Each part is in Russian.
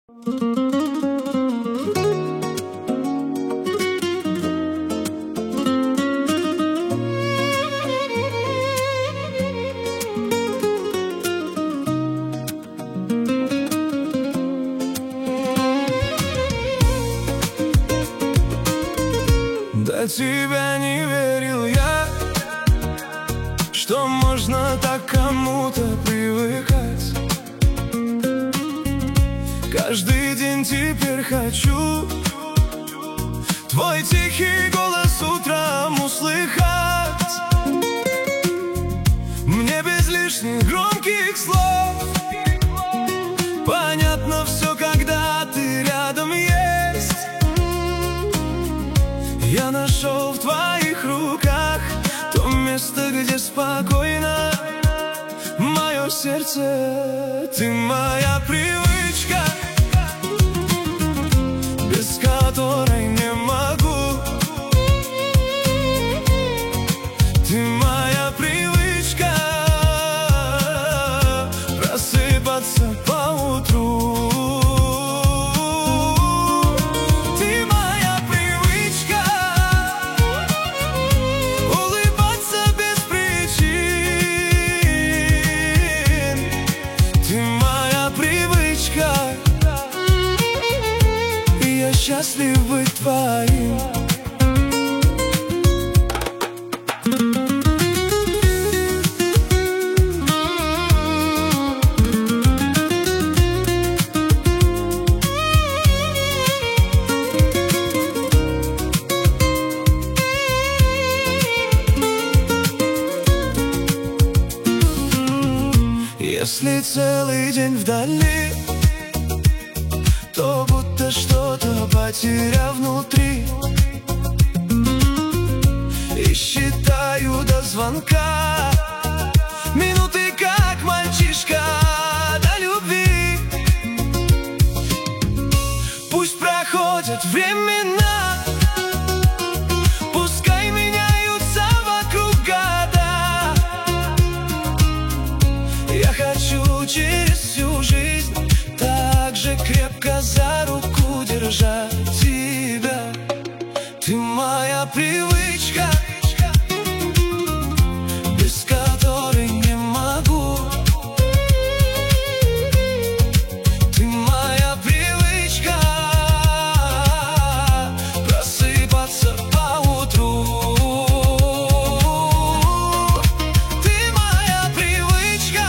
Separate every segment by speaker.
Speaker 1: До тебя не верил я, что можно так кому-то привыкать. Каждый день теперь хочу твой тихий голос утром услыхать. Мне без лишних громких слов понятно все, когда ты рядом есть. Я нашел в твоих руках то место, где спокойно мое сердце. Ты моя привычка, без которой не могу. Ты моя привычка, просыпаться поутру. Ты моя привычка, улыбаться без причин. Ты моя привычка, и я счастлив быть твоим. Если целый день вдали, то будто что-то потерял внутри. И считаю до звонка минуты, как мальчишка до любви. Пусть проходят времена, пускай меняются вокруг года. Я хочу через всю жизнь так же крепко за руку держать тебя. Ты моя привычка, без которой не могу. Ты моя привычка, просыпаться поутру. Ты моя привычка,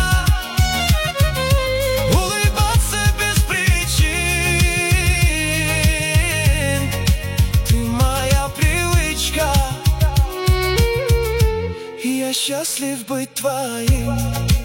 Speaker 1: улыбаться без причин. Ты моя привычка, и я счастлив быть твоим.